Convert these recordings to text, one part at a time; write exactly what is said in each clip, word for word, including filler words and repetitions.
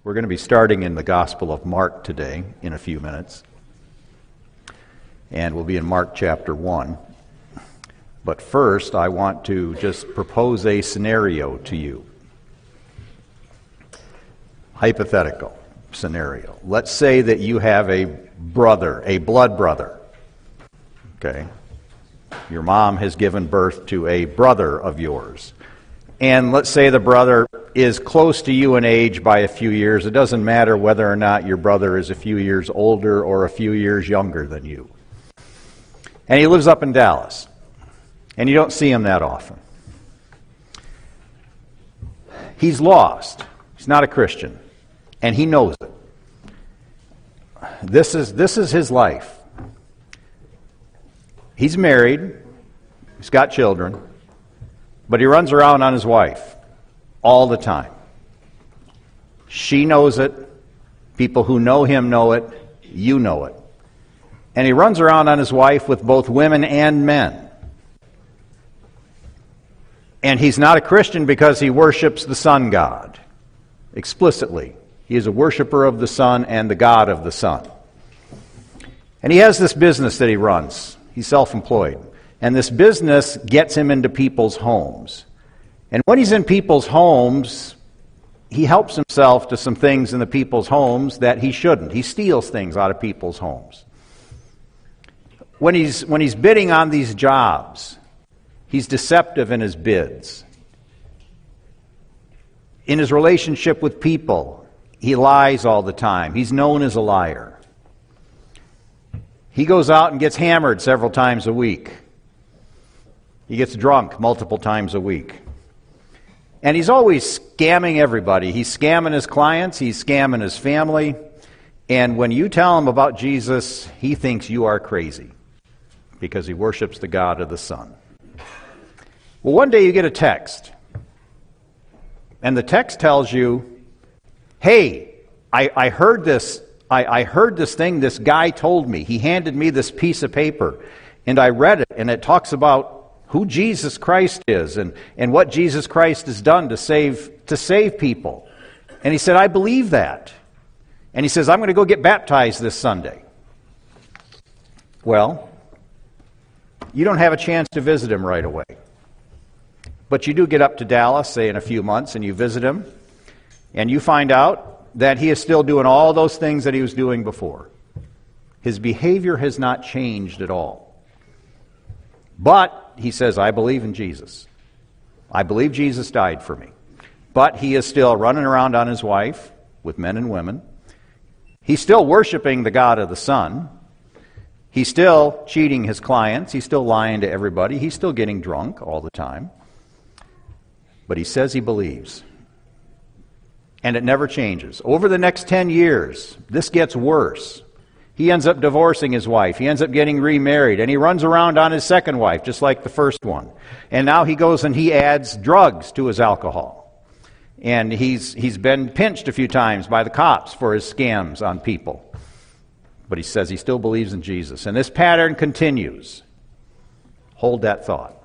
We're going to be starting in the Gospel of Mark today in a few minutes. And we'll be in Mark chapter one. But first, I want to just propose a scenario to you. Hypothetical scenario. Let's say that you have a brother, a blood brother. Okay? Your mom has given birth to a brother of yours. And let's say the brother is close to you in age by a few years. It doesn't matter whether or not your brother is a few years older or a few years younger than you. And he lives up in Dallas. And you don't see him that often. He's lost. He's not a Christian. And he knows it. This is, this is his life. He's married. He's got children. But he runs around on his wife all the time. She knows it. People who know him know it. You know it. And he runs around on his wife with both women and men. And he's not a Christian because he worships the sun god. Explicitly. He is a worshiper of the sun and the god of the sun. And he has this business that he runs. He's self-employed. And this business gets him into people's homes. And when he's in people's homes, he helps himself to some things in the people's homes that he shouldn't. He steals things out of people's homes. When he's, when he's bidding on these jobs, he's deceptive in his bids. In his relationship with people, he lies all the time. He's known as a liar. He goes out and gets hammered several times a week. He gets drunk multiple times a week. And he's always scamming everybody. He's scamming his clients. He's scamming his family. And when you tell him about Jesus, he thinks you are crazy because he worships the God of the sun. Well, one day you get a text. And the text tells you, hey, I, I heard this. I, I heard this thing this guy told me. He handed me this piece of paper. And I read it. And it talks about who Jesus Christ is and, and what Jesus Christ has done to save to save people. And he said, I believe that. And he says, I'm going to go get baptized this Sunday. Well, you don't have a chance to visit him right away. But you do get up to Dallas, say in a few months, and you visit him. And you find out that he is still doing all those things that he was doing before. His behavior has not changed at all. But he says, I believe in Jesus. I believe Jesus died for me. But he is still running around on his wife with men and women. He's still worshiping the God of the sun. He's still cheating his clients. He's still lying to everybody. He's still getting drunk all the time. But he says he believes. And it never changes. Over the next ten years, this gets worse. He ends up divorcing his wife. He ends up getting remarried. And he runs around on his second wife, just like the first one. And now he goes and he adds drugs to his alcohol. And he's he's been pinched a few times by the cops for his scams on people. But he says he still believes in Jesus. And this pattern continues. Hold that thought.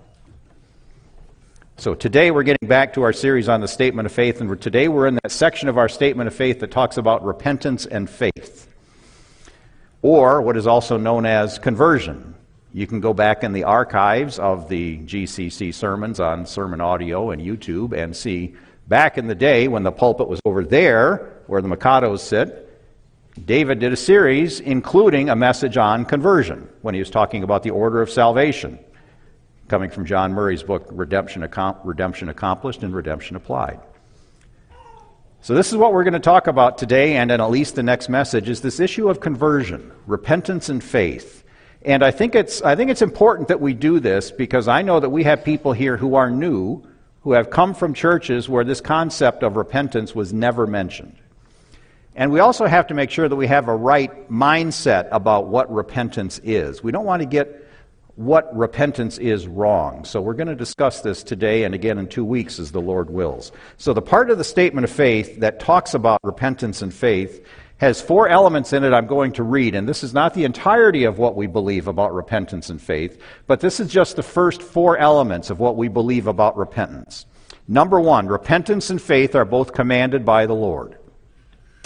So today we're getting back to our series on the Statement of Faith. And today we're in that section of our Statement of Faith that talks about repentance and faith. Or what is also known as conversion. You can go back in the archives of the G C C sermons on Sermon Audio and YouTube and see back in the day when the pulpit was over there where the Mikados sit, David did a series including a message on conversion when he was talking about the order of salvation, coming from John Murray's book, Redemption, Accom- Redemption Accomplished and Redemption Applied. So this is what we're going to talk about today, and in at least the next message, is this issue of conversion, repentance and faith. And I think it's I think it's important that we do this because I know that we have people here who are new, who have come from churches where this concept of repentance was never mentioned. And we also have to make sure that we have a right mindset about what repentance is. We don't want to get what repentance is wrong. So we're going to discuss this today and again in two weeks as the Lord wills. So the part of the Statement of Faith that talks about repentance and faith has four elements in it I'm going to read, and this is not the entirety of what we believe about repentance and faith, but this is just the first four elements of what we believe about repentance. Number one, repentance and faith are both commanded by the Lord.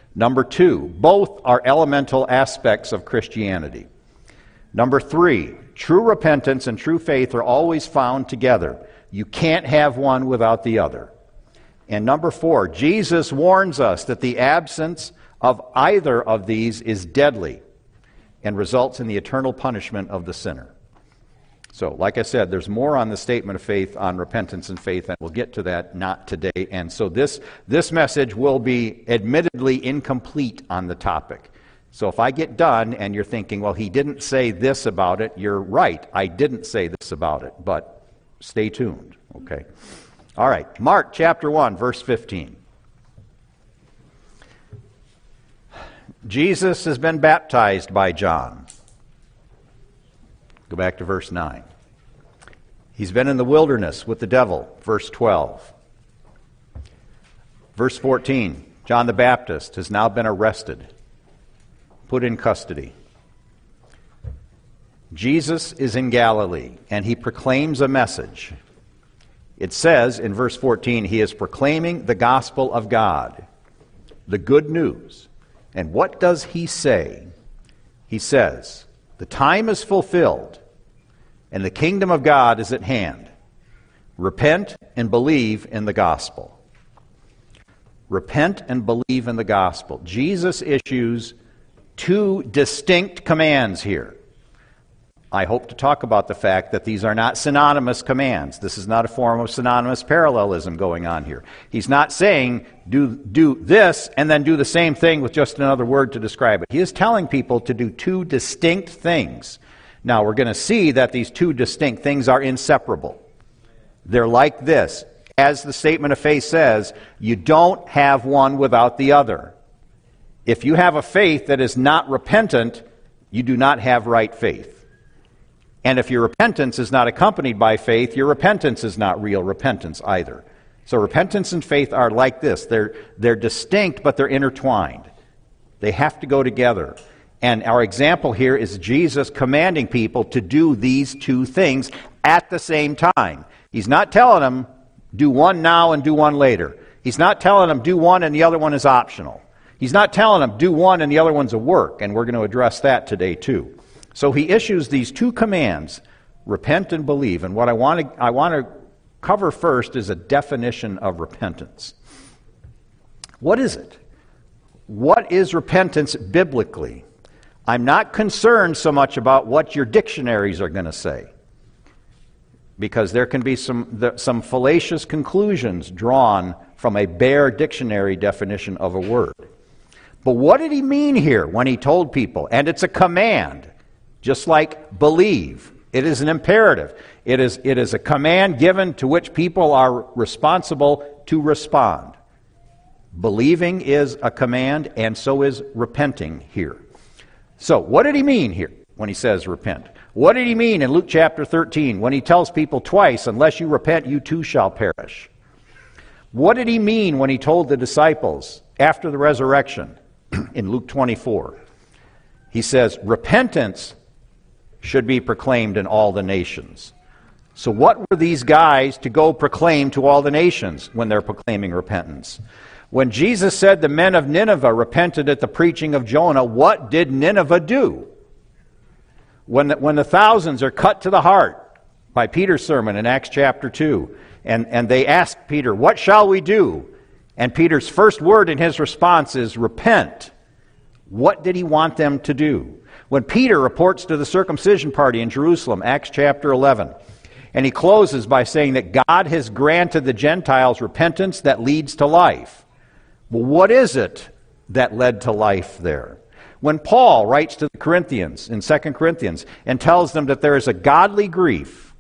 Number two, both are elemental aspects of Christianity. Number three, true repentance and true faith are always found together. You can't have one without the other. And number four, Jesus warns us that the absence of either of these is deadly and results in the eternal punishment of the sinner. So, like I said, there's more on the statement of faith on repentance and faith, and we'll get to that not today. And so this, this message will be admittedly incomplete on the topic. So if I get done and you're thinking, well, he didn't say this about it, you're right. I didn't say this about it, but stay tuned, okay? All right, Mark chapter one, verse fifteen. Jesus has been baptized by John. Go back to verse nine. He's been in the wilderness with the devil, verse twelve. Verse fourteen, John the Baptist has now been arrested, put in custody. Jesus is in Galilee, and he proclaims a message. It says in verse fourteen, he is proclaiming the gospel of God, the good news. And what does he say? He says, the time is fulfilled, and the kingdom of God is at hand. Repent and believe in the gospel. Repent and believe in the gospel. Jesus issues two distinct commands here. I hope to talk about the fact that these are not synonymous commands. This is not a form of synonymous parallelism going on here. He's not saying, do, do this and then do the same thing with just another word to describe it. He is telling people to do two distinct things. Now, we're going to see that these two distinct things are inseparable. They're like this. As the statement of faith says, you don't have one without the other. If you have a faith that is not repentant, you do not have right faith. And if your repentance is not accompanied by faith, your repentance is not real repentance either. So repentance and faith are like this. They're, they're distinct, but they're intertwined. They have to go together. And our example here is Jesus commanding people to do these two things at the same time. He's not telling them, do one now and do one later. He's not telling them, do one and the other one is optional. He's not telling them, do one and the other one's a work. And we're going to address that today too. So he issues these two commands, repent and believe. And what I want to, I want to cover first is a definition of repentance. What is it? What is repentance biblically? I'm not concerned so much about what your dictionaries are going to say, because there can be some, some fallacious conclusions drawn from a bare dictionary definition of a word. But what did he mean here when he told people? And it's a command. Just like believe, it is an imperative. It is, it is a command given to which people are responsible to respond. Believing is a command, and so is repenting here. So, what did he mean here when he says repent? What did he mean in Luke chapter thirteen when he tells people twice, unless you repent, you too shall perish? What did he mean when he told the disciples after the resurrection in Luke twenty-four? He says, repentance should be proclaimed in all the nations. So what were these guys to go proclaim to all the nations when they're proclaiming repentance? When Jesus said the men of Nineveh repented at the preaching of Jonah, what did Nineveh do? When the, when the thousands are cut to the heart by Peter's sermon in Acts chapter two, and, and they ask Peter, what shall we do? And Peter's first word in his response is, repent. What did he want them to do? When Peter reports to the circumcision party in Jerusalem, Acts chapter eleven, and he closes by saying that God has granted the Gentiles repentance that leads to life. Well, what is it that led to life there? When Paul writes to the Corinthians in Second Corinthians and tells them that there is a godly grief,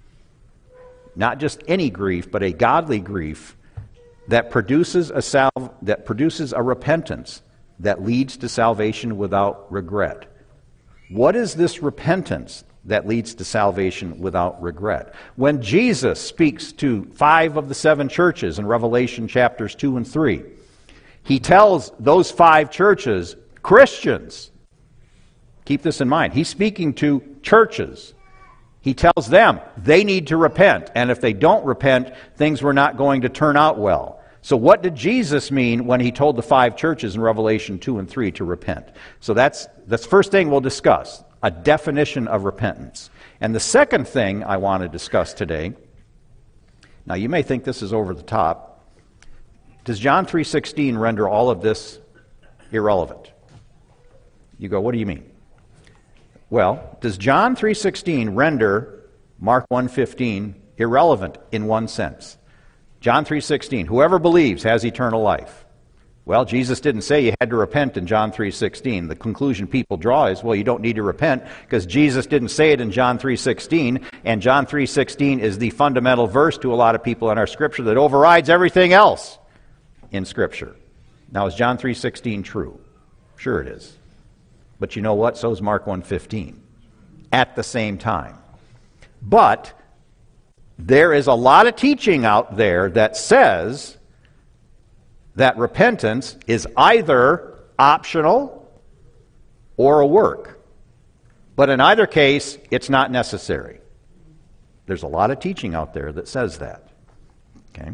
not just any grief, but a godly grief that produces a salve, that produces a repentance that leads to salvation without regret. What is this repentance that leads to salvation without regret? When Jesus speaks to five of the seven churches in Revelation chapters two and three, he tells those five churches, Christians, keep this in mind, he's speaking to churches. He tells them they need to repent, and if they don't repent, things were not going to turn out well. So what did Jesus mean when he told the five churches in Revelation two and three to repent? So that's, that's the first thing we'll discuss, a definition of repentance. And the second thing I want to discuss today, now you may think this is over the top, does John three sixteen render all of this irrelevant? You go, what do you mean? Well, does John three sixteen render Mark one fifteen irrelevant in one sense? John three sixteen, whoever believes has eternal life. Well, Jesus didn't say you had to repent in John three sixteen. The conclusion people draw is, well, you don't need to repent because Jesus didn't say it in John three sixteen, and John three sixteen is the fundamental verse to a lot of people in our Scripture that overrides everything else in Scripture. Now, is John three sixteen true? Sure it is. But you know what? So is Mark one fifteen at the same time. But there is a lot of teaching out there that says that repentance is either optional or a work. But in either case, it's not necessary. There's a lot of teaching out there that says that. Okay.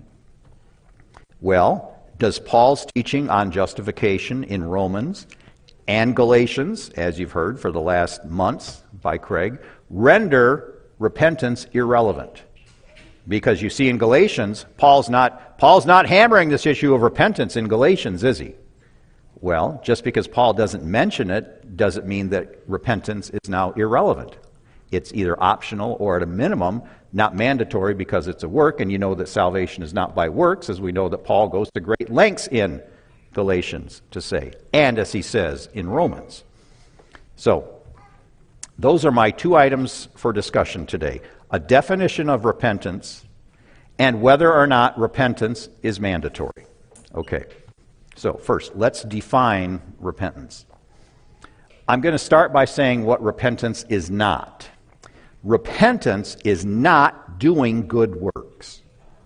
Well, does Paul's teaching on justification in Romans and Galatians, as you've heard for the last months by Craig, render repentance irrelevant? Because you see in Galatians, Paul's not, Paul's not hammering this issue of repentance in Galatians, is he? Well, just because Paul doesn't mention it doesn't mean that repentance is now irrelevant. It's either optional or at a minimum not mandatory because it's a work, and you know that salvation is not by works, as we know that Paul goes to great lengths in Galatians to say, and as he says in Romans. So, those are my two items for discussion today. A definition of repentance and whether or not repentance is mandatory. Okay, so first, let's define repentance. I'm going to start by saying what repentance is not. Repentance is not doing good works.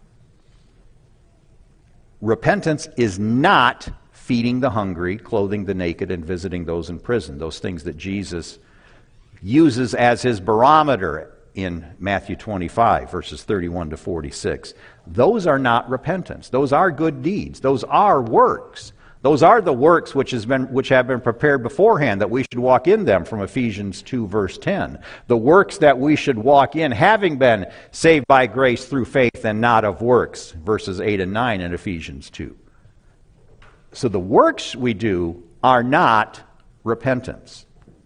Repentance is not feeding the hungry, clothing the naked, and visiting those in prison. Those things that Jesus uses as his barometer in Matthew twenty-five, verses thirty-one to forty-six. Those are not repentance. Those are good deeds. Those are works. Those are the works which has been which have been prepared beforehand that we should walk in them, from Ephesians two, verse ten. The works that we should walk in, having been saved by grace through faith and not of works, verses eight and nine in Ephesians two. So the works we do are not repentance.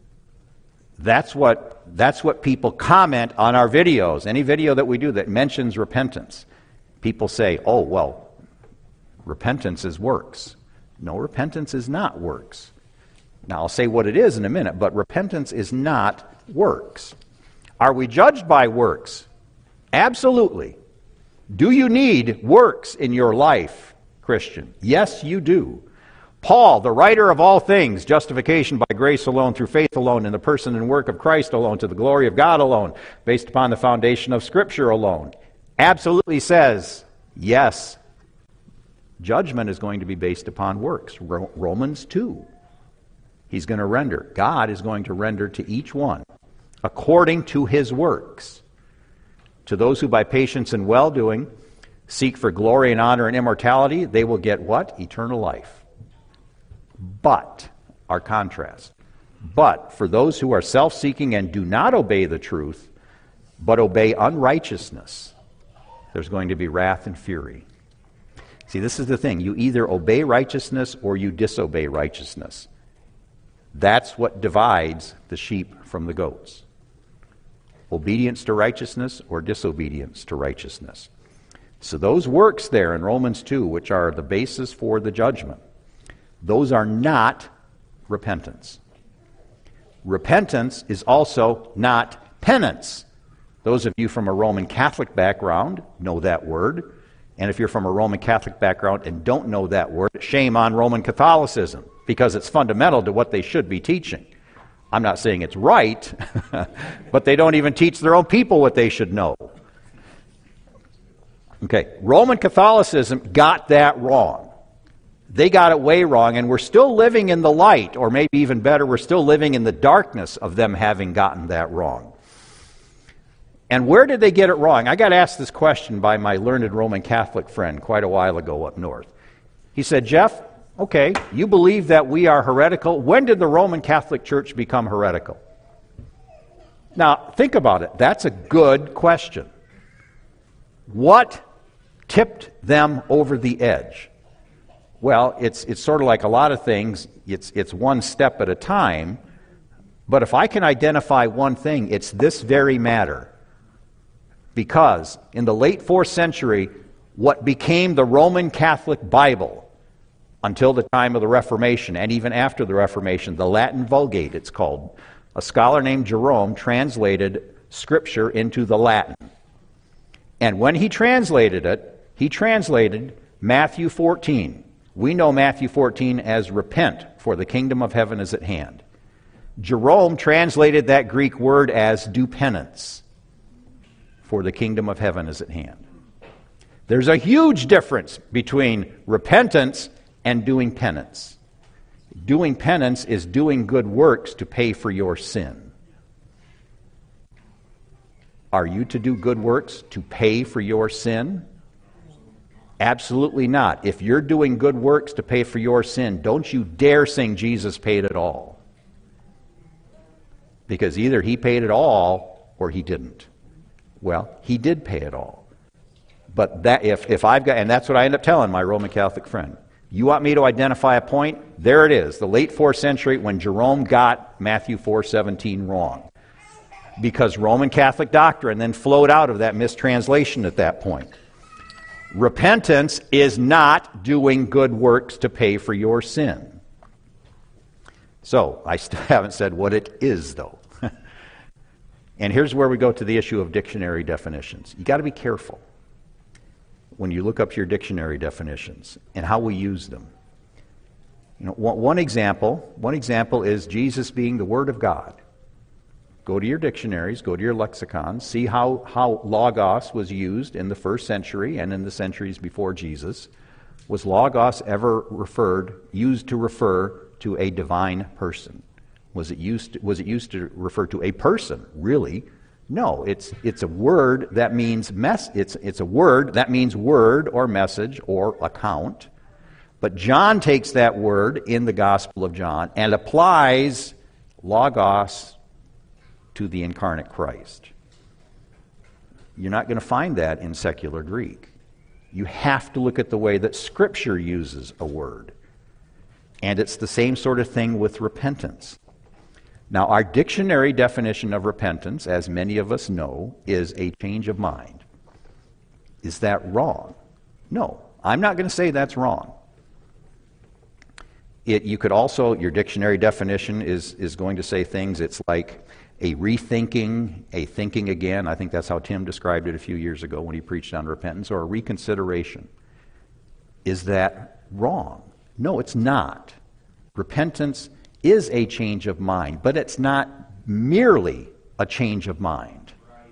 That's what that's what people comment on our videos. Any video that we do that mentions repentance, people say, oh, well, repentance is works. No, repentance is not works. Now, I'll say what it is in a minute, but repentance is not works. Are we judged by works? Absolutely. Do you need works in your life, Christian? Yes, you do. Paul, the writer of all things, justification by grace alone, through faith alone, in the person and work of Christ alone, to the glory of God alone, based upon the foundation of Scripture alone, absolutely says, yes, judgment is going to be based upon works. Ro- Romans two. He's going to render. God is going to render to each one according to his works. To those who by patience and well-doing seek for glory and honor and immortality, they will get what? Eternal life. But, our contrast, but for those who are self-seeking and do not obey the truth, but obey unrighteousness, there's going to be wrath and fury. See, this is the thing. You either obey righteousness or you disobey righteousness. That's what divides the sheep from the goats. Obedience to righteousness or disobedience to righteousness. So those works there in Romans two, which are the basis for the judgment, those are not repentance. Repentance is also not penance. Those of you from a Roman Catholic background know that word. And if you're from a Roman Catholic background and don't know that word, shame on Roman Catholicism, because it's fundamental to what they should be teaching. I'm not saying it's right, but they don't even teach their own people what they should know. Okay, Roman Catholicism got that wrong. They got it way wrong, and we're still living in the light, or maybe even better, we're still living in the darkness of them having gotten that wrong. And where did they get it wrong? I got asked this question by my learned Roman Catholic friend quite a while ago up north. He said, Jeff, okay, you believe that we are heretical. When did the Roman Catholic Church become heretical? Now, think about it. That's a good question. What tipped them over the edge? Well, it's it's sort of like a lot of things. It's it's one step at a time. But if I can identify one thing, it's this very matter. Because in the late fourth century, what became the Roman Catholic Bible until the time of the Reformation, and even after the Reformation, the Latin Vulgate, it's called. A scholar named Jerome translated Scripture into the Latin. And when he translated it, he translated Matthew fourteen. We know Matthew fourteen as repent, for the kingdom of heaven is at hand. Jerome translated that Greek word as do penance, for the kingdom of heaven is at hand. There's a huge difference between repentance and doing penance. Doing penance is doing good works to pay for your sin. Are you to do good works to pay for your sin? Absolutely not. If you're doing good works to pay for your sin, don't you dare sing Jesus paid it all. Because either he paid it all or he didn't. Well, he did pay it all. But that if, if I've got, and that's what I end up telling my Roman Catholic friend. You want me to identify a point? There it is, the late fourth century when Jerome got Matthew four seventeen wrong. Because Roman Catholic doctrine then flowed out of that mistranslation at that point. Repentance is not doing good works to pay for your sin. So, I still haven't said what it is, though. And here's where we go to the issue of dictionary definitions. You got to be careful when you look up your dictionary definitions and how we use them. You know, one, one example, one example is Jesus being the Word of God. Go to your dictionaries, go to your lexicons, see how, how logos was used in the first century and in the centuries before Jesus. Was logos ever referred, used to refer to a divine person? Was it used to, was it used to refer to a person, really? No, it's it's a word that means mess. It's it's a word that means word or message or account. But John takes that word in the Gospel of John and applies logos to the incarnate Christ. You're not going to find that in secular Greek. You have to look at the way that Scripture uses a word. And it's the same sort of thing with repentance. Now, our dictionary definition of repentance, as many of us know, is a change of mind. Is that wrong? No, I'm not going to say that's wrong. It, you could also, your dictionary definition is, is going to say things, it's like a rethinking, a thinking again. I think that's how Tim described it a few years ago when he preached on repentance, or a reconsideration. Is that wrong? No, it's not. Repentance is a change of mind, but it's not merely a change of mind.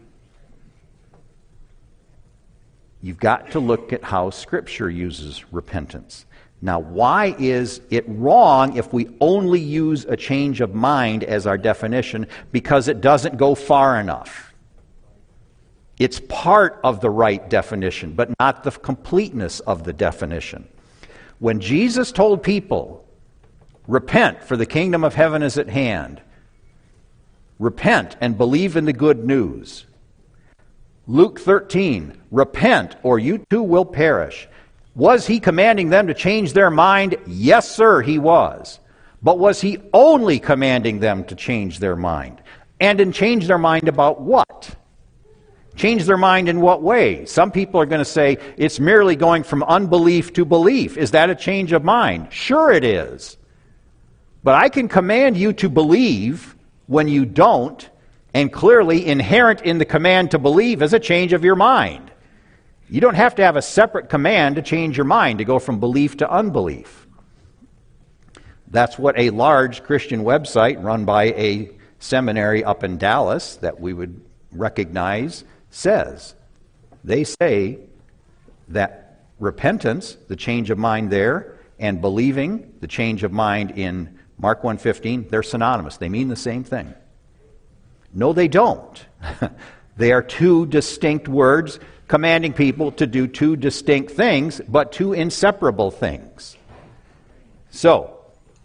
You've got to look at how Scripture uses repentance. Now, why is it wrong if we only use a change of mind as our definition? Because it doesn't go far enough. It's part of the right definition, but not the completeness of the definition. When Jesus told people, repent, for the kingdom of heaven is at hand. Repent and believe in the good news. Luke thirteen, repent or you too will perish. Was he commanding them to change their mind? Yes, sir, he was. But was he only commanding them to change their mind? And in change their mind about what? Change their mind in what way? Some people are going to say it's merely going from unbelief to belief. Is that a change of mind? Sure it is. But I can command you to believe when you don't, and clearly inherent in the command to believe is a change of your mind. You don't have to have a separate command to change your mind, to go from belief to unbelief. That's what a large Christian website run by a seminary up in Dallas that we would recognize says. They say that repentance, the change of mind there, and believing, the change of mind in Mark one fifteen, they're synonymous. They mean the same thing. No, they don't. They are two distinct words commanding people to do two distinct things, but two inseparable things. So,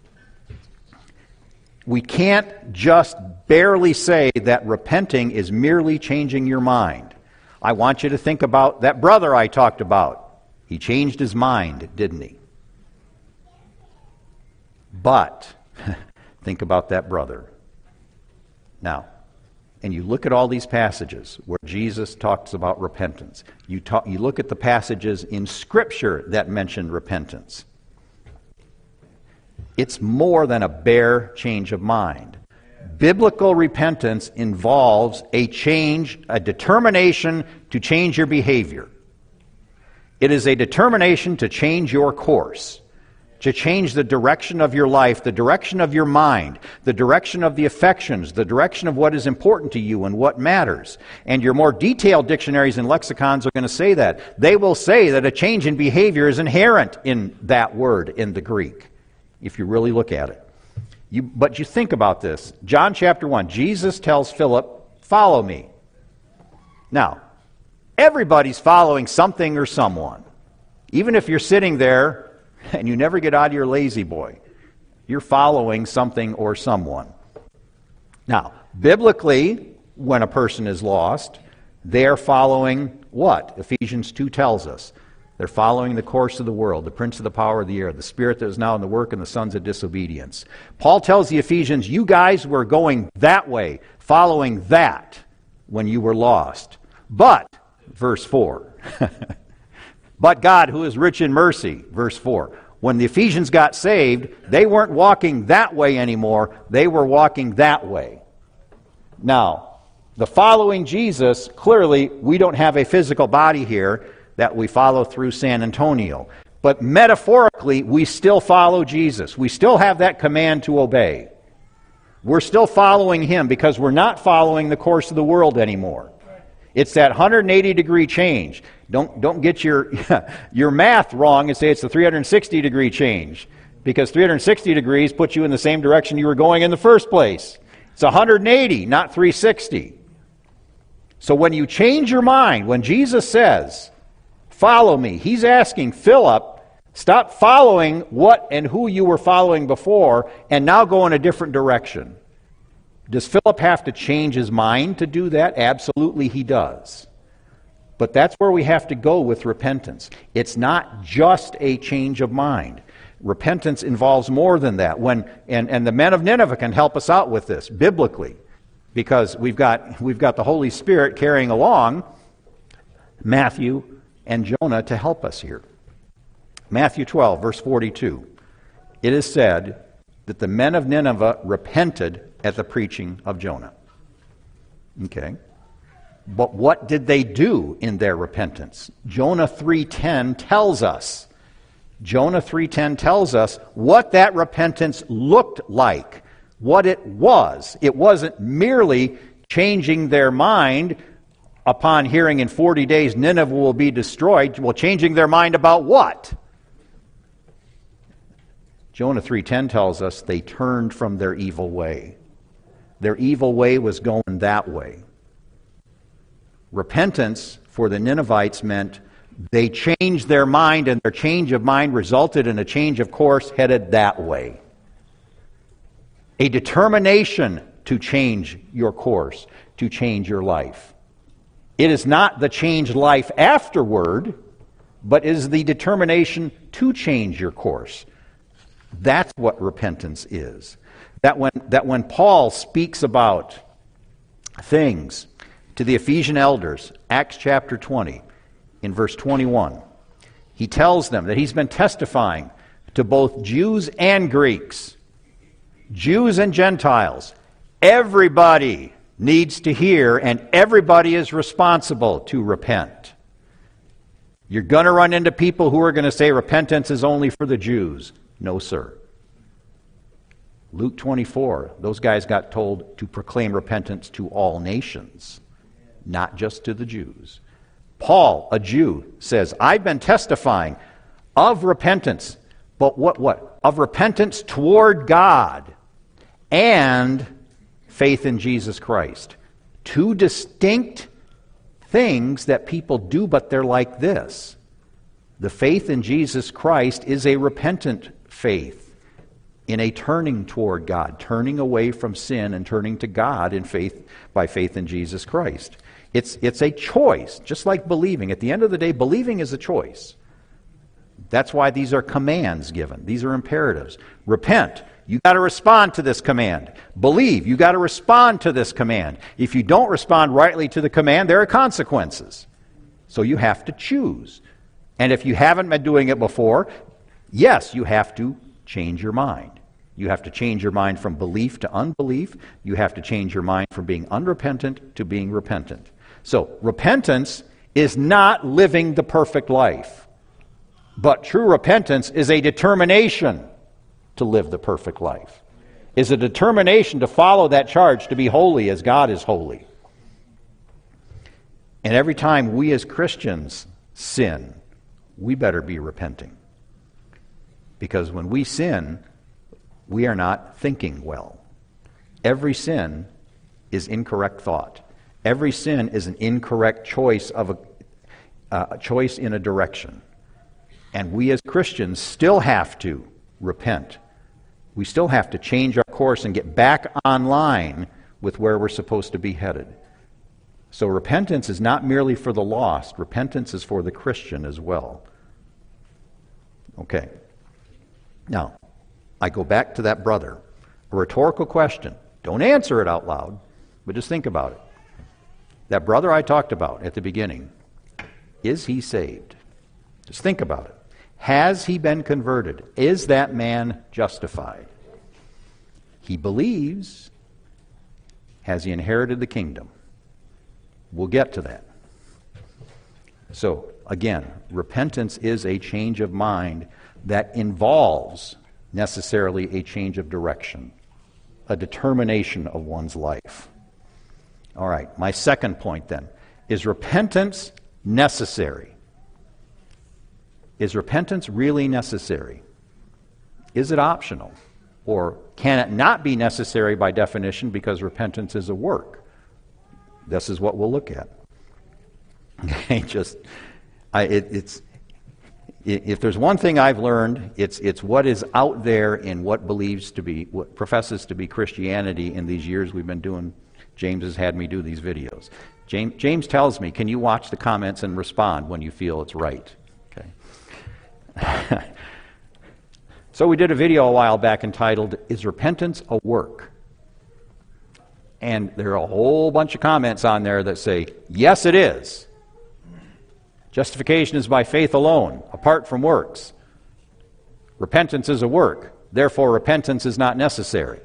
we can't just barely say that repenting is merely changing your mind. I want you to think about that brother I talked about. He changed his mind, didn't he? But, think about that brother. Now, and you look at all these passages where Jesus talks about repentance. You, talk, you look at the passages in Scripture that mention repentance. It's more than a bare change of mind. Biblical repentance involves a change, a determination to change your behavior. It is a determination to change your course, to change the direction of your life, the direction of your mind, the direction of the affections, the direction of what is important to you and what matters. And your more detailed dictionaries and lexicons are going to say that. They will say that a change in behavior is inherent in that word in the Greek, if you really look at it. You, but you think about this. John chapter one, Jesus tells Philip, "Follow me." Now, everybody's following something or someone. Even if you're sitting there and you never get out of your lazy boy, you're following something or someone. Now, biblically, when a person is lost, they're following what? Ephesians two tells us. They're following the course of the world, the prince of the power of the air, the spirit that is now in the work, and the sons of disobedience. Paul tells the Ephesians, you guys were going that way, following that when you were lost. But, verse four, but God, who is rich in mercy, verse four. When the Ephesians got saved, they weren't walking that way anymore. They were walking that way. Now, the following Jesus, clearly, we don't have a physical body here that we follow through San Antonio. But metaphorically, we still follow Jesus. We still have that command to obey. We're still following Him because we're not following the course of the world anymore. It's that one hundred eighty degree change. Don't, don't get your, your math wrong and say it's the three hundred sixty degree change, because three hundred sixty degrees puts you in the same direction you were going in the first place. It's one hundred eighty, not three hundred sixty. So when you change your mind, when Jesus says, "Follow me," He's asking Philip, stop following what and who you were following before and now go in a different direction. Does Philip have to change his mind to do that? Absolutely he does. But that's where we have to go with repentance. It's not just a change of mind. Repentance involves more than that. When and, and the men of Nineveh can help us out with this biblically, because we've got we've got the Holy Spirit carrying along Matthew and Jonah to help us here. Matthew twelve, verse forty-two. It is said that the men of Nineveh repented at the preaching of Jonah. Okay. But what did they do in their repentance? Jonah three ten tells us. Jonah three ten tells us what that repentance looked like, what it was. It wasn't merely changing their mind upon hearing in forty days Nineveh will be destroyed. Well, changing their mind about what? Jonah three ten tells us they turned from their evil way. Their evil way was going that way. Repentance for the Ninevites meant they changed their mind, and their change of mind resulted in a change of course headed that way. A determination to change your course, to change your life. It is not the changed life afterward, but is the determination to change your course. That's what repentance is. That when, that when Paul speaks about things to the Ephesian elders, Acts chapter twenty, in verse twenty-one, he tells them that he's been testifying to both Jews and Greeks, Jews and Gentiles. Everybody needs to hear, and everybody is responsible to repent. You're going to run into people who are going to say repentance is only for the Jews. No, sir. Luke twenty-four, those guys got told to proclaim repentance to all nations, not just to the Jews. Paul, a Jew, says, I've been testifying of repentance, but what, what? Of repentance toward God and faith in Jesus Christ. Two distinct things that people do, but they're like this. The faith in Jesus Christ is a repentant faith in a turning toward God, turning away from sin and turning to God in faith by faith in Jesus Christ. It's, it's a choice, just like believing. At the end of the day, believing is a choice. That's why these are commands given. These are imperatives. Repent. You got to respond to this command. Believe. You got to respond to this command. If you don't respond rightly to the command, there are consequences. So you have to choose. And if you haven't been doing it before, yes, you have to change your mind. You have to change your mind from belief to unbelief. You have to change your mind from being unrepentant to being repentant. So, repentance is not living the perfect life. But true repentance is a determination to live the perfect life. Is a determination to follow that charge to be holy as God is holy. And every time we as Christians sin, we better be repenting. Because when we sin, we are not thinking well. Every sin is incorrect thought. Every sin is an incorrect choice of a, uh, a choice in a direction. And we as Christians still have to repent. We still have to change our course and get back on line with where we're supposed to be headed. So repentance is not merely for the lost. Repentance is for the Christian as well. Okay. Now, I go back to that brother. A rhetorical question. Don't answer it out loud, but just think about it. That brother I talked about at the beginning, is he saved? Just think about it. Has he been converted? Is that man justified? He believes. Has he inherited the kingdom? We'll get to that. So, again, repentance is a change of mind that involves necessarily a change of direction, a determination of one's life. All right, my second point then, is repentance necessary? Is repentance really necessary? Is it optional? Or can it not be necessary by definition because repentance is a work? This is what we'll look at. Okay, just, I, it, it's, if there's one thing I've learned, it's it's what is out there in what believes to be, what professes to be Christianity in these years we've been doing. James has had me do these videos. James, James tells me, can you watch the comments and respond when you feel it's right? Okay. So we did a video a while back entitled, Is Repentance a Work? And there are a whole bunch of comments on there that say, yes, it is. Justification is by faith alone, apart from works. Repentance is a work. Therefore, repentance is not necessary.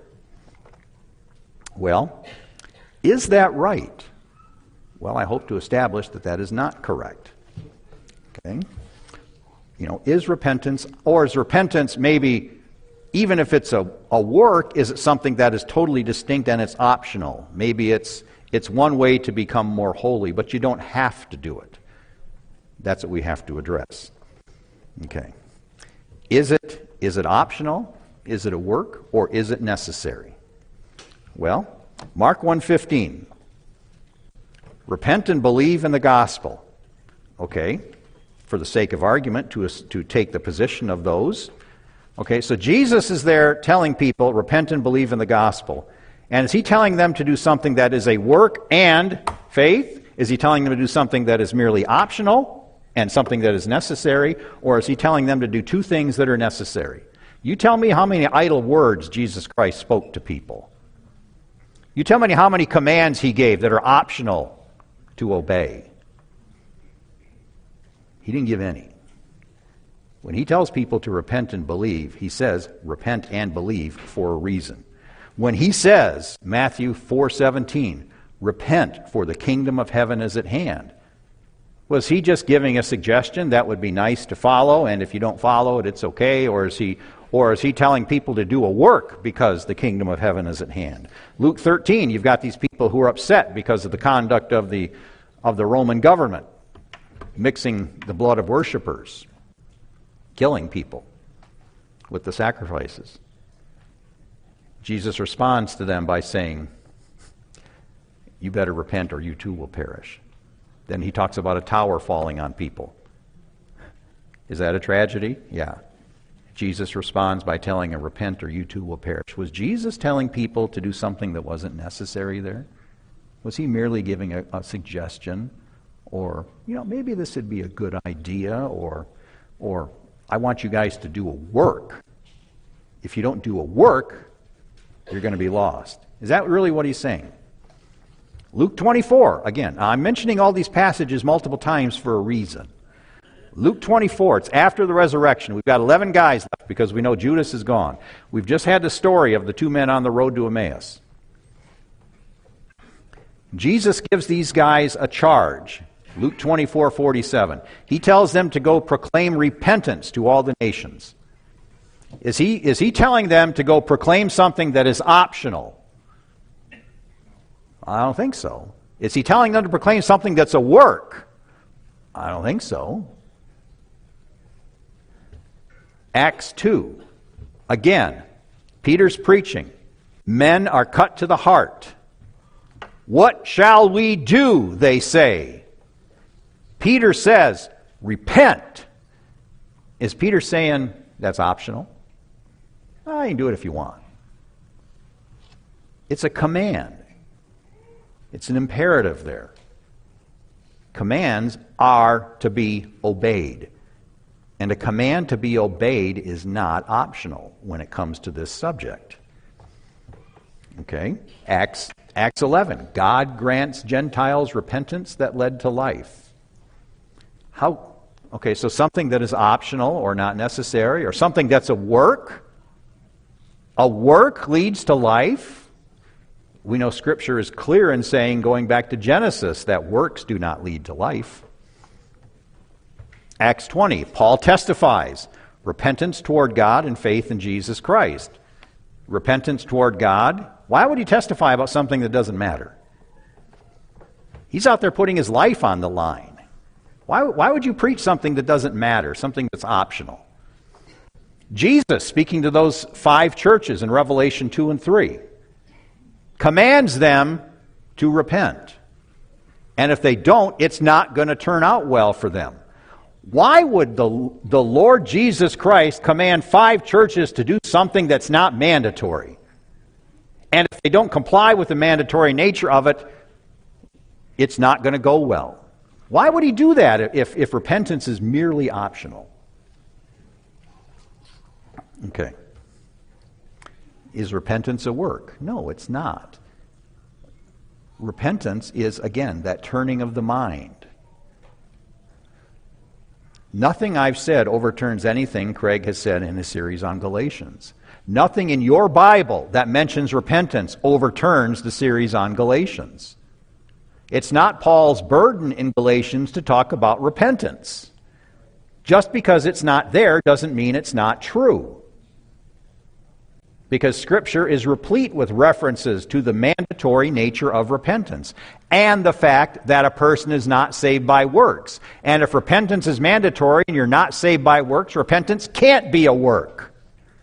Well, is that right? Well, I hope to establish that that is not correct. Okay? You know, is repentance, or is repentance maybe, even if it's a, a work, is it something that is totally distinct and it's optional? Maybe it's it's one way to become more holy, but you don't have to do it. That's what we have to address. Okay. Is it is it optional? Is it a work? Or is it necessary? Well, Mark one fifteen. Repent and believe in the gospel. Okay. For the sake of argument, to, to take the position of those. Okay, so Jesus is there telling people, repent and believe in the gospel. And is he telling them to do something that is a work and faith? Is he telling them to do something that is merely optional and something that is necessary? Or is he telling them to do two things that are necessary? You tell me how many idle words Jesus Christ spoke to people. You tell me how many commands he gave that are optional to obey. He didn't give any. When he tells people to repent and believe, he says, repent and believe for a reason. When he says, Matthew four seventeen, repent for the kingdom of heaven is at hand, was he just giving a suggestion that would be nice to follow, and if you don't follow it, it's okay? Or is he, or is he telling people to do a work because the kingdom of heaven is at hand? Luke thirteen, you've got these people who are upset because of the conduct of the, of the Roman government, mixing the blood of worshipers, killing people with the sacrifices. Jesus responds to them by saying, you better repent or you too will perish. Then he talks about a tower falling on people. Is that a tragedy? Yeah. Jesus responds by telling him, repent or you too will perish. Was Jesus telling people to do something that wasn't necessary there? Was he merely giving a, a suggestion? Or, you know, maybe this would be a good idea, or, or I want you guys to do a work. If you don't do a work, you're going to be lost. Is that really what he's saying? Luke twenty-four, again, I'm mentioning all these passages multiple times for a reason. Luke twenty-four, it's after the resurrection. We've got eleven guys left because we know Judas is gone. We've just had the story of the two men on the road to Emmaus. Jesus gives these guys a charge. Luke twenty-four forty-seven. He tells them to go proclaim repentance to all the nations. Is he, is he telling them to go proclaim something that is optional? I don't think so. Is he telling them to proclaim something that's a work? I don't think so. Acts two. Again, Peter's preaching. Men are cut to the heart. What shall we do, they say. Peter says, repent. Is Peter saying that's optional? Oh, you can do it if you want. It's a command. It's an imperative there. Commands are to be obeyed. And a command to be obeyed is not optional when it comes to this subject. Okay? Acts, Acts eleven. God grants Gentiles repentance that led to life. How? Okay, so something that is optional or not necessary, or something that's a work. A work leads to life. We know Scripture is clear in saying, going back to Genesis, that works do not lead to life. Acts twenty, Paul testifies, repentance toward God and faith in Jesus Christ. Repentance toward God. Why would he testify about something that doesn't matter? He's out there putting his life on the line. Why, why would you preach something that doesn't matter, something that's optional? Jesus, speaking to those five churches in Revelation two and three, commands them to repent. And if they don't, it's not going to turn out well for them. Why would the, the Lord Jesus Christ command five churches to do something that's not mandatory? And if they don't comply with the mandatory nature of it, it's not going to go well. Why would he do that if, if repentance is merely optional? Okay. Is repentance a work? No, it's not. Repentance is, again, that turning of the mind. Nothing I've said overturns anything Craig has said in his series on Galatians. Nothing in your Bible that mentions repentance overturns the series on Galatians. It's not Paul's burden in Galatians to talk about repentance. Just because it's not there doesn't mean it's not true. Because Scripture is replete with references to the mandatory nature of repentance and the fact that a person is not saved by works. And if repentance is mandatory and you're not saved by works, repentance can't be a work.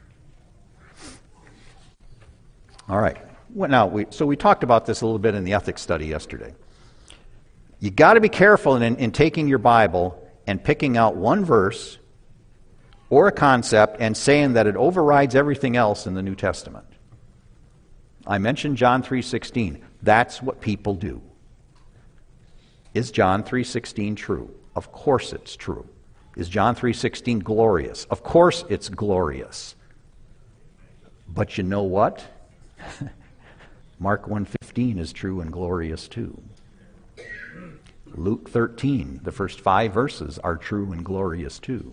All right. Well, now, we, so we talked about this a little bit in the ethics study yesterday. You've got to be careful in, in taking your Bible and picking out one verse or a concept and saying that it overrides everything else in the New Testament. I mentioned John three sixteen. That's what people do. Is John three sixteen true? Of course it's true. Is John three sixteen glorious? Of course it's glorious. But you know what? Mark one fifteen is true and glorious too. Luke thirteen, the first five verses are true and glorious too.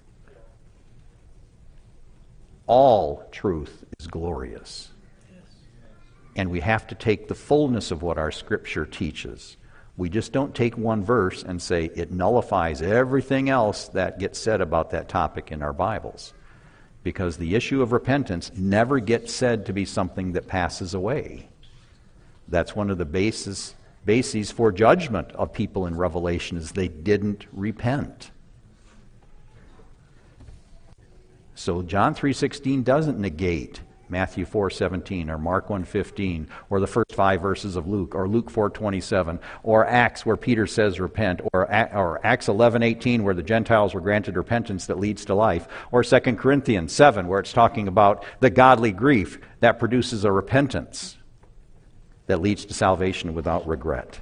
All truth is glorious. And we have to take the fullness of what our Scripture teaches. We just don't take one verse and say it nullifies everything else that gets said about that topic in our Bibles. Because the issue of repentance never gets said to be something that passes away. That's one of the bases, bases for judgment of people in Revelation, is they didn't repent. So John three sixteen doesn't negate Matthew four seventeen, or Mark one fifteen, or the first five verses of Luke, or Luke four twenty-seven, or Acts where Peter says repent, or, or Acts eleven eighteen where the Gentiles were granted repentance that leads to life, or Second Corinthians seven where it's talking about the godly grief that produces a repentance that leads to salvation without regret.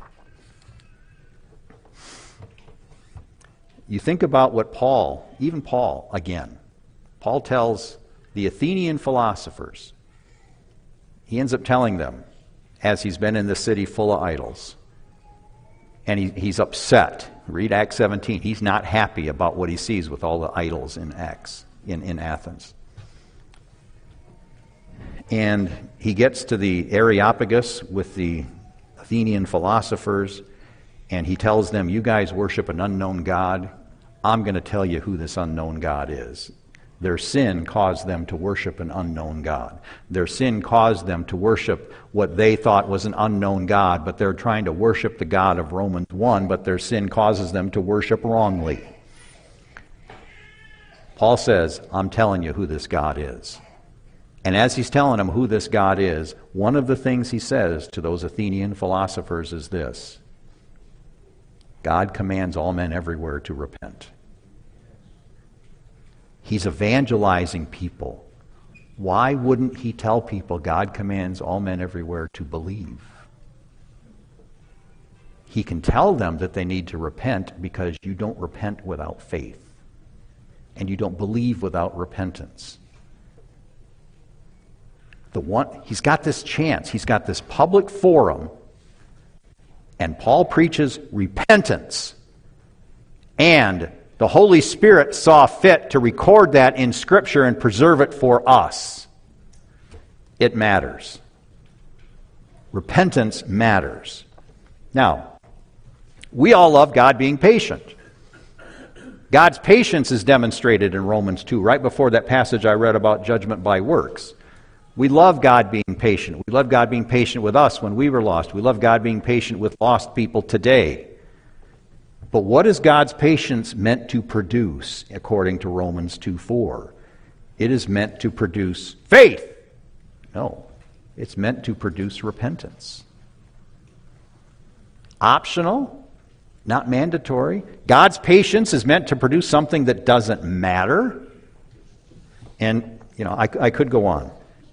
You think about what Paul, even Paul again, Paul tells the Athenian philosophers, he ends up telling them, as he's been in the city full of idols, and he, he's upset. Read Acts seventeen. He's not happy about what he sees with all the idols in Acts, in, in Athens. And he gets to the Areopagus with the Athenian philosophers, and he tells them, you guys worship an unknown God. I'm going to tell you who this unknown God is. Their sin caused them to worship an unknown God. Their sin caused them to worship what they thought was an unknown God, but they're trying to worship the God of Romans one, but their sin causes them to worship wrongly. Paul says, I'm telling you who this God is. And as he's telling them who this God is, one of the things he says to those Athenian philosophers is this: God commands all men everywhere to repent. He's evangelizing people. Why wouldn't he tell people God commands all men everywhere to believe? He can tell them that they need to repent because you don't repent without faith. And you don't believe without repentance. The one, he's got this chance. He's got this public forum. And Paul preaches repentance. And the Holy Spirit saw fit to record that in Scripture and preserve it for us. It matters. Repentance matters. Now, we all love God being patient. God's patience is demonstrated in Romans two, right before that passage I read about judgment by works. We love God being patient. We love God being patient with us when we were lost. We love God being patient with lost people today. But what is God's patience meant to produce, according to Romans two four? It is meant to produce faith. No, it's meant to produce repentance. Optional, not mandatory. God's patience is meant to produce something that doesn't matter. And, you know, I, I could go on.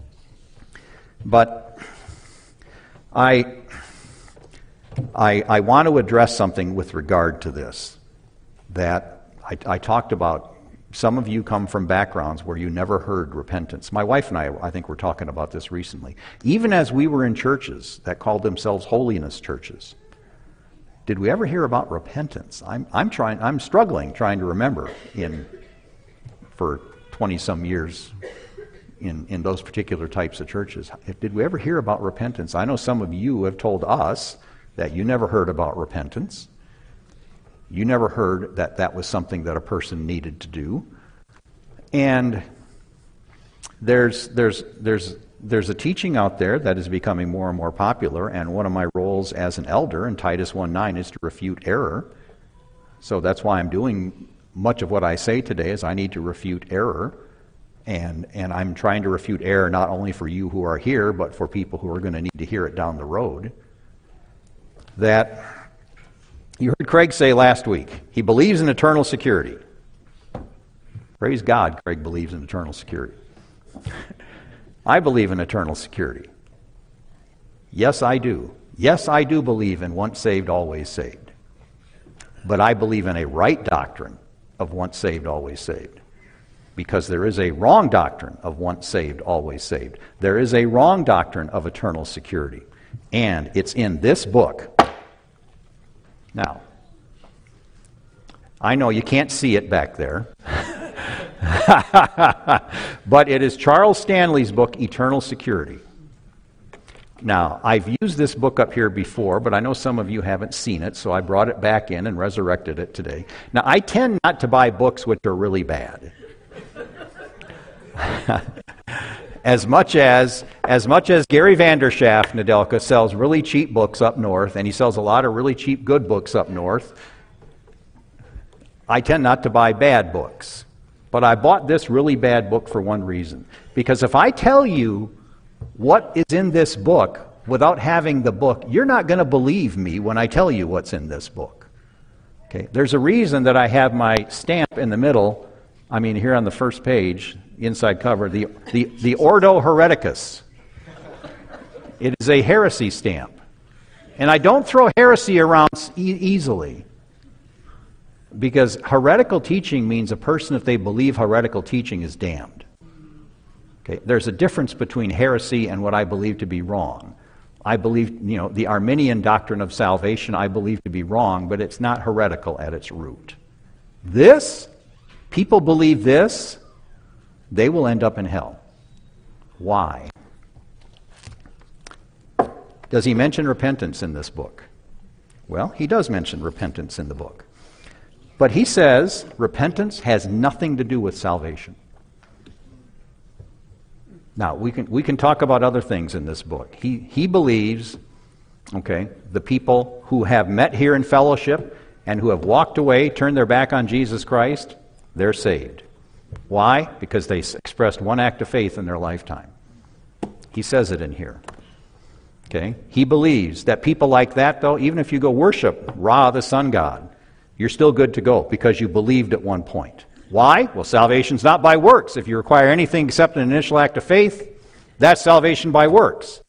But I... I, I want to address something with regard to this, that I, I talked about. Some of you come from backgrounds where you never heard repentance. My wife and I, I think, were talking about this recently. Even as we were in churches that called themselves holiness churches, did we ever hear about repentance? I'm, I'm trying, I'm struggling trying to remember in for twenty-some years in, in those particular types of churches. Did we ever hear about repentance? I know some of you have told us that you never heard about repentance. You never heard that that was something that a person needed to do. And there's there's there's there's a teaching out there that is becoming more and more popular, and one of my roles as an elder in Titus one nine is to refute error. So that's why I'm doing much of what I say today, is I need to refute error. And and I'm trying to refute error not only for you who are here, but for people who are going to need to hear it down the road. That you heard Craig say last week, he believes in eternal security. Praise God, Craig believes in eternal security. I believe in eternal security. Yes, I do. Yes, I do believe in once saved, always saved. But I believe in a right doctrine of once saved, always saved. Because there is a wrong doctrine of once saved, always saved. There is a wrong doctrine of eternal security. And it's in this book. Now, I know you can't see it back there. But it is Charles Stanley's book, Eternal Security. Now, I've used this book up here before, but I know some of you haven't seen it, so I brought it back in and resurrected it today. Now, I tend not to buy books which are really bad. As much as as much as Gary Vanderschaft, Nadelka, sells really cheap books up north, and he sells a lot of really cheap good books up north, I tend not to buy bad books. But I bought this really bad book for one reason. Because if I tell you what is in this book without having the book, you're not going to believe me when I tell you what's in this book. Okay? There's a reason that I have my stamp in the middle, I mean here on the first page, inside cover, the, the, the Ordo Hereticus. It is a heresy stamp. And I don't throw heresy around e- easily. Because heretical teaching means a person, if they believe heretical teaching, is damned. Okay? There's a difference between heresy and what I believe to be wrong. I believe, you know, the Arminian doctrine of salvation I believe to be wrong, but it's not heretical at its root. This, people believe this, they will end up in hell. Why? Does he mention repentance in this book? Well, he does mention repentance in the book. But he says repentance has nothing to do with salvation. Now, we can we can talk about other things in this book. He he believes, okay, the people who have met here in fellowship and who have walked away, turned their back on Jesus Christ, they're saved. Why? Because they expressed one act of faith in their lifetime. He says it in here. Okay? He believes that people like that, though, even if you go worship Ra, the sun god, you're still good to go because you believed at one point. Why? Well, salvation's not by works. If you require anything except an initial act of faith, that's salvation by works.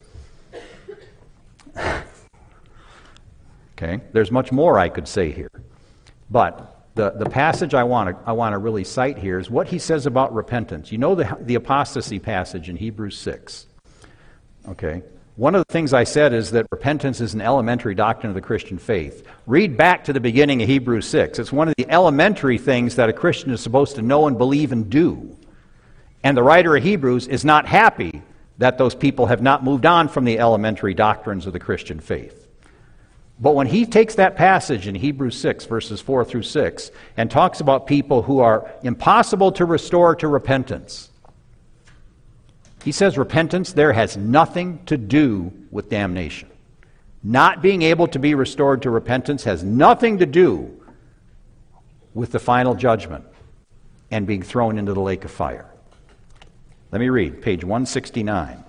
Okay? There's much more I could say here. But the, the passage I want to I want to really cite here is what he says about repentance. You know the, the apostasy passage in Hebrews six. Okay? One of the things I said is that repentance is an elementary doctrine of the Christian faith. Read back to the beginning of Hebrews six. It's one of the elementary things that a Christian is supposed to know and believe and do. And the writer of Hebrews is not happy that those people have not moved on from the elementary doctrines of the Christian faith. But when he takes that passage in Hebrews six, verses four through six, and talks about people who are impossible to restore to repentance, he says repentance there has nothing to do with damnation. Not being able to be restored to repentance has nothing to do with the final judgment and being thrown into the lake of fire. Let me read, page one sixty-nine.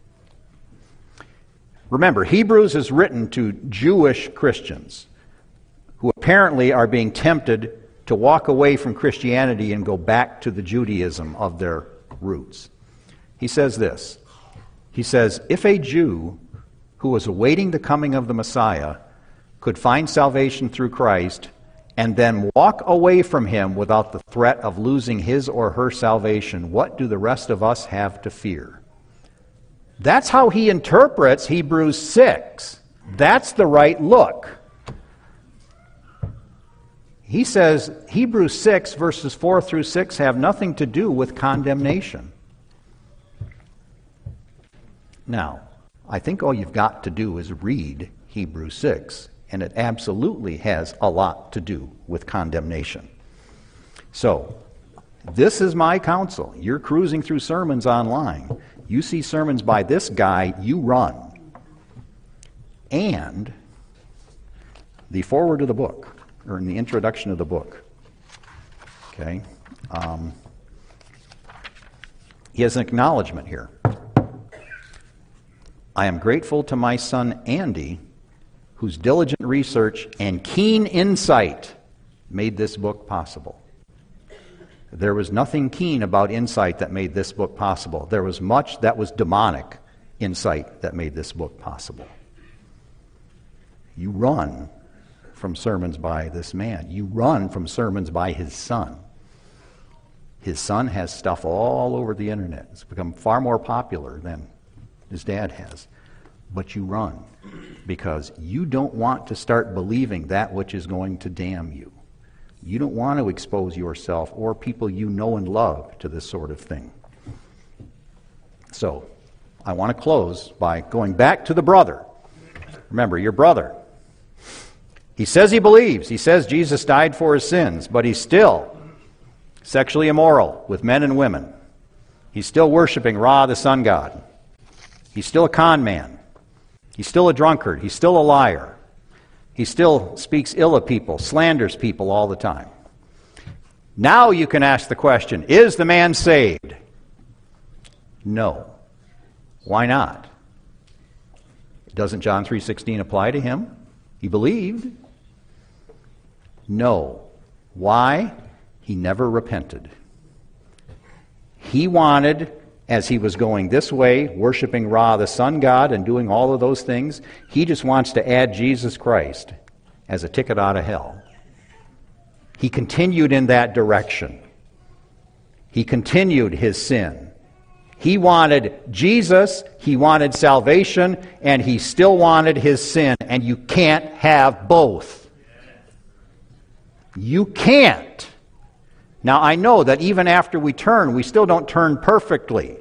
Remember, Hebrews is written to Jewish Christians who apparently are being tempted to walk away from Christianity and go back to the Judaism of their roots. He says this. He says, if a Jew who was awaiting the coming of the Messiah could find salvation through Christ and then walk away from him without the threat of losing his or her salvation, what do the rest of us have to fear? That's how he interprets Hebrews six. That's the right look. He says Hebrews six, verses four through six, have nothing to do with condemnation. Now, I think all you've got to do is read Hebrews six, and it absolutely has a lot to do with condemnation. So, this is my counsel. You're cruising through sermons online. You see sermons by this guy, you run. And the foreword of the book, or in the introduction of the book, okay, um, he has an acknowledgement here. I am grateful to my son Andy, whose diligent research and keen insight made this book possible. There was nothing keen about insight that made this book possible. There was much that was demonic insight that made this book possible. You run from sermons by this man. You run from sermons by his son. His son has stuff all over the internet. It's become far more popular than his dad has. But you run because you don't want to start believing that which is going to damn you. You don't want to expose yourself or people you know and love to this sort of thing. So, I want to close by going back to the brother. Remember, your brother. He says he believes. He says Jesus died for his sins, but he's still sexually immoral with men and women. He's still worshiping Ra, the sun god. He's still a con man. He's still a drunkard. He's still a liar. He still speaks ill of people, slanders people all the time. Now you can ask the question, is the man saved? No. Why not? Doesn't John three sixteen apply to him? He believed. No. Why? He never repented. He wanted, as he was going this way, worshiping Ra, the sun god, and doing all of those things, he just wants to add Jesus Christ as a ticket out of hell. He continued in that direction. He continued his sin. He wanted Jesus, he wanted salvation, and he still wanted his sin. And you can't have both. You can't. Now, I know that even after we turn, we still don't turn perfectly.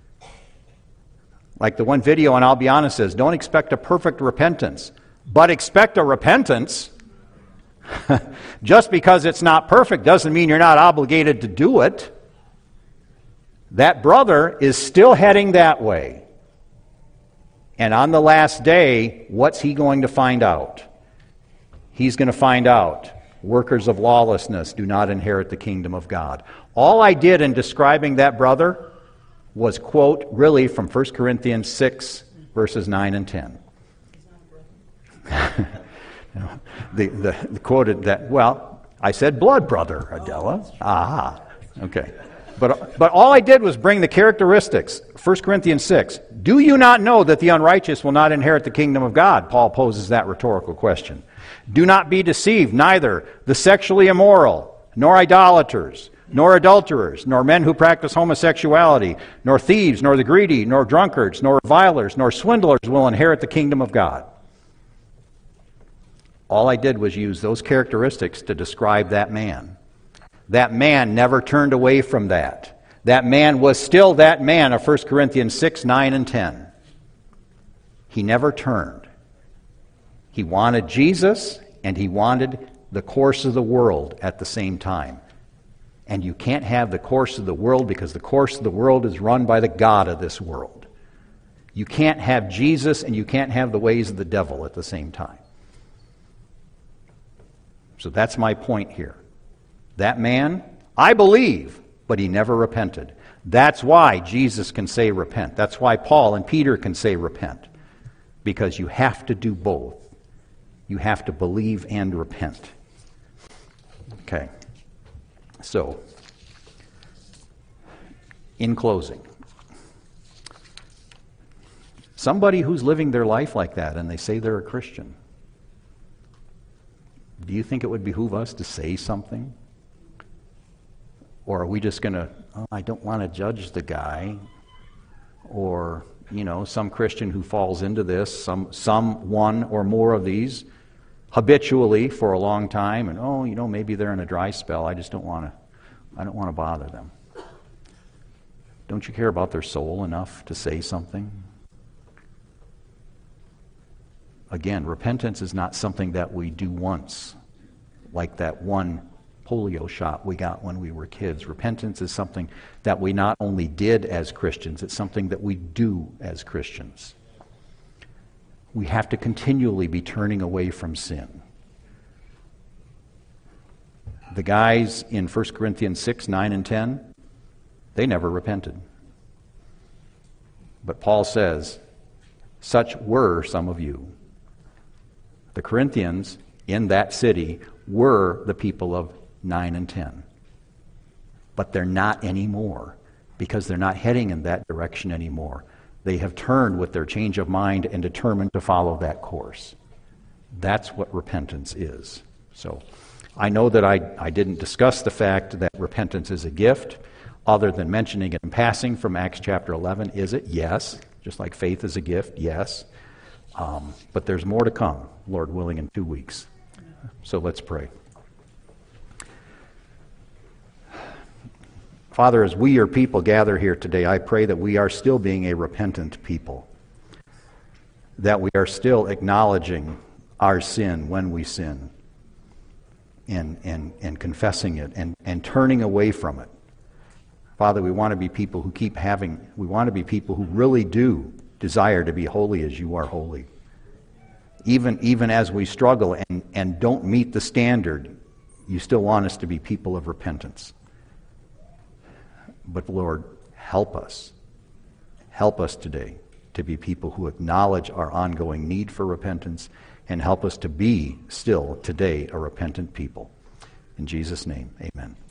Like the one video on I'll Be Honest says, don't expect a perfect repentance, but expect a repentance. Just because it's not perfect doesn't mean you're not obligated to do it. That brother is still heading that way. And on the last day, what's he going to find out? He's going to find out workers of lawlessness do not inherit the kingdom of God. All I did in describing that brother was quote really from First Corinthians six, verses nine and ten. the, the, the quoted that, well, I said blood brother, Adela. Ah, okay. But, but all I did was bring the characteristics. First Corinthians six. Do you not know that the unrighteous will not inherit the kingdom of God? Paul poses that rhetorical question. Do not be deceived, neither the sexually immoral, nor idolaters, nor adulterers, nor men who practice homosexuality, nor thieves, nor the greedy, nor drunkards, nor revilers, nor swindlers will inherit the kingdom of God. All I did was use those characteristics to describe that man. That man never turned away from that. That man was still that man of First Corinthians six, nine, and ten. He never turned. He wanted Jesus, and he wanted the course of the world at the same time. And you can't have the course of the world because the course of the world is run by the god of this world. You can't have Jesus and you can't have the ways of the devil at the same time. So that's my point here. That man, I believe, but he never repented. That's why Jesus can say repent. That's why Paul and Peter can say repent. Because you have to do both. You have to believe and repent. Okay. So, in closing, somebody who's living their life like that and they say they're a Christian, do you think it would behoove us to say something? Or are we just going to, oh, I don't want to judge the guy? Or, you know, some Christian who falls into this, some, some one or more of these, habitually for a long time, and oh, you know, maybe they're in a dry spell. I just don't want to. I don't want to bother them. Don't you care about their soul enough to say something? Again, repentance is not something that we do once, like that one polio shot we got when we were kids. Repentance is something that we not only did as Christians; it's something that we do as Christians. We have to continually be turning away from sin. The guys in First Corinthians six, nine, and ten, they never repented. But Paul says, such were some of you. The Corinthians in that city were the people of nine and ten. But they're not anymore, because they're not heading in that direction anymore. They have turned with their change of mind and determined to follow that course. That's what repentance is. So I know that I, I didn't discuss the fact that repentance is a gift, other than mentioning it in passing from Acts chapter eleven. Is it? Yes. Just like faith is a gift, yes. Um, but there's more to come, Lord willing, in two weeks. So let's pray. Father, as we, your people, gather here today, I pray that we are still being a repentant people, that we are still acknowledging our sin when we sin, and, and, and confessing it, and, and turning away from it. Father, we want to be people who keep having, we want to be people who really do desire to be holy as you are holy. Even, even as we struggle and, and don't meet the standard, You still want us to be people of repentance. But Lord, help us. Help us today to be people who acknowledge our ongoing need for repentance, and help us to be still today a repentant people. In Jesus' name, amen.